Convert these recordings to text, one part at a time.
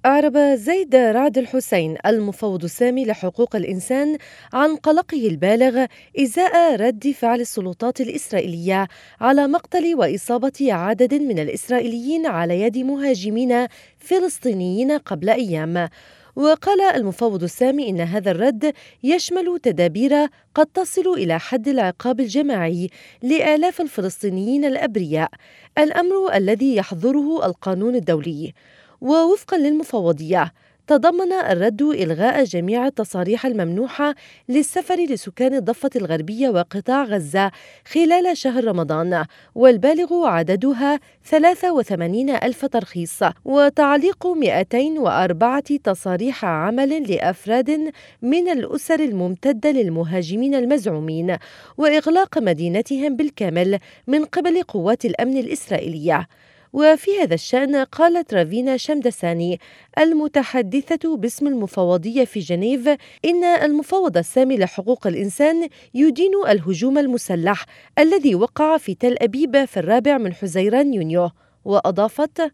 أعرب زيد رعد الحسين المفوض السامي لحقوق الإنسان عن قلقه البالغ إزاء رد فعل السلطات الإسرائيلية على مقتل وإصابة عدد من الإسرائيليين على يد مهاجمين فلسطينيين قبل أيام. وقال المفوض السامي إن هذا الرد يشمل تدابير قد تصل إلى حد العقاب الجماعي لآلاف الفلسطينيين الأبرياء، الأمر الذي يحظره القانون الدولي. ووفقا للمفوضية تضمن الرد إلغاء جميع التصاريح الممنوحة للسفر لسكان الضفة الغربية وقطاع غزة خلال شهر رمضان، والبالغ عددها 83 ألف ترخيص، وتعليق 204 تصاريح عمل لأفراد من الأسر الممتدة للمهاجمين المزعومين، وإغلاق مدينتهم بالكامل من قبل قوات الأمن الإسرائيلية. وفي هذا الشأن قالت رافينا شمدساني المتحدثة باسم المفوضية في جنيف إن المفوض السامي لحقوق الإنسان يدين الهجوم المسلح الذي وقع في تل أبيب في 4 من حزيران يونيو. وأضافت: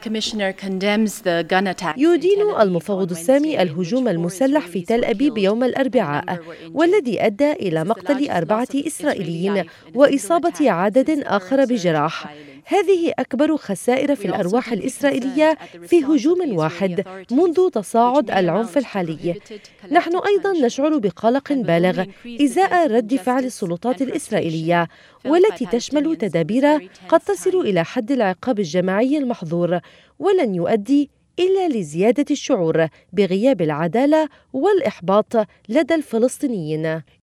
يدين المفوض السامي الهجوم المسلح في تل أبيب يوم الأربعاء، والذي أدى إلى مقتل 4 إسرائيليين وإصابة عدد آخر بجراح. هذه أكبر خسائر في الأرواح الإسرائيلية في هجوم واحد منذ تصاعد العنف الحالي. نحن أيضا نشعر بقلق بالغ إزاء رد فعل السلطات الإسرائيلية، والتي تشمل تدابير قد تصل إلى حد العقاب الجماعي المحظور، ولن يؤدي إلا لزيادة الشعور بغياب العدالة والإحباط لدى الفلسطينيين.